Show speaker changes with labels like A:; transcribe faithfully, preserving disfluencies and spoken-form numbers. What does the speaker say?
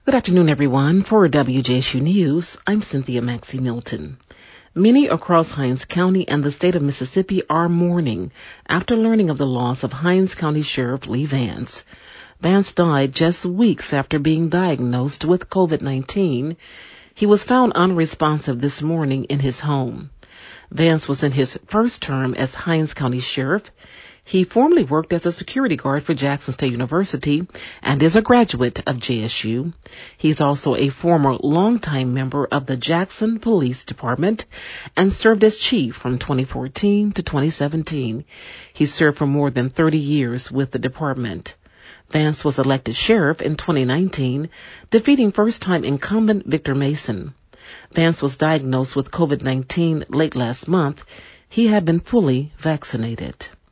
A: Good afternoon, everyone. For W J S U News, I'm Cynthia Maxey Milton. Many across Hinds County and the state of Mississippi are mourning after learning of the loss of Hinds County Sheriff Lee Vance. Vance died just weeks after being diagnosed with covid nineteen. He was found unresponsive this morning in his home. Vance was in his first term as Hinds County Sheriff. He formerly worked as a security guard for Jackson State University and is a graduate of J S U. He's also a former longtime member of the Jackson Police Department and served as chief from twenty fourteen to twenty seventeen. He served for more than thirty years with the department. Vance was elected sheriff in twenty nineteen, defeating first-time incumbent Victor Mason. Vance was diagnosed with covid nineteen late last month. He had been fully vaccinated.